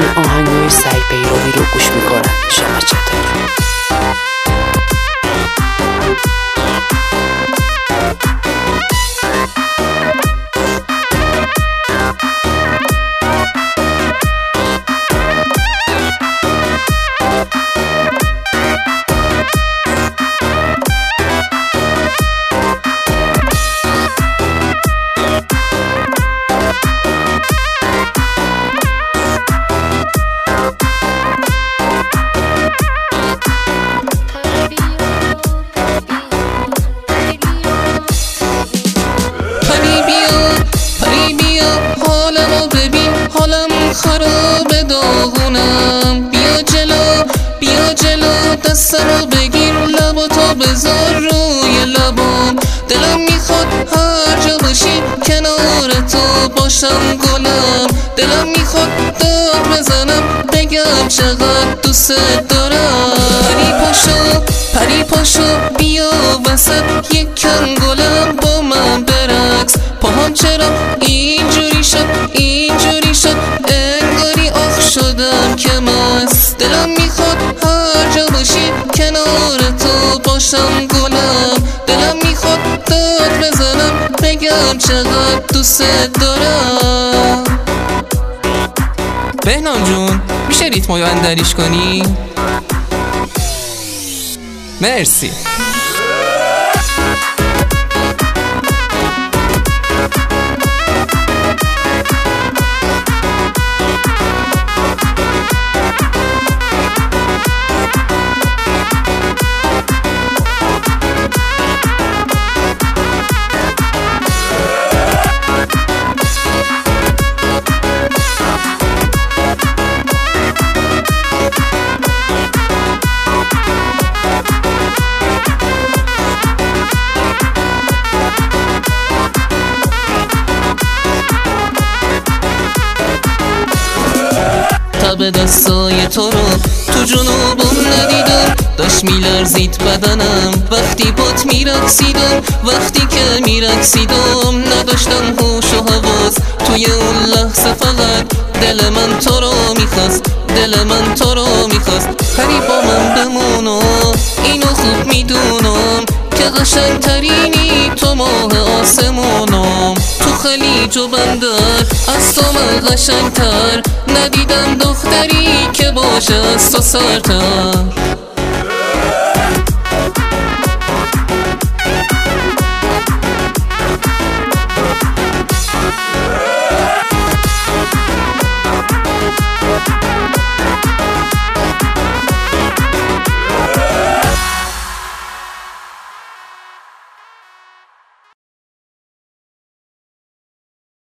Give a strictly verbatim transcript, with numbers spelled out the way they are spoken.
آهنگای سعی پیروی رو گوش میکنن. شما چطور؟ خراب داغونم، بیا جلو بیا جلو دستمو بگیر، لباتو بذار روی لبام. دلم میخواد هر جا باشی کنار تو باشم گلم. دلم میخواد داد بزنم بگم چقدر دوست دارم. پری پاشو پری پاشو بیا وسط یکم گلم با من برقص. پاهم چرا اینجوری شد اینجوری شد انگاری آخ شدم که مست. دلم میخواد هر جا باشی کنار تو باشم گلم. دلم میخواد داد بزنم بگم چقدر دوست دارم. بهنام جون میشه ریتمو اندریش کنی؟ مرسی. به دستای تو رو تو جنوبم ندیدم، داشت میلرزید بدنم وقتی پات میرقصیدم. وقتی که میرقصیدم نداشتم هوش و حواس، توی اون لحظه فقط دل من تو رو میخواست، دل من تو رو میخواست. پری با من بمونو اینو خوب میدونم که قشنگ ترینی تو ماه آسمونم. تو خلیج و بندر از تو من قشنگ تر ندیدم دختری که باشه از تو سرتر.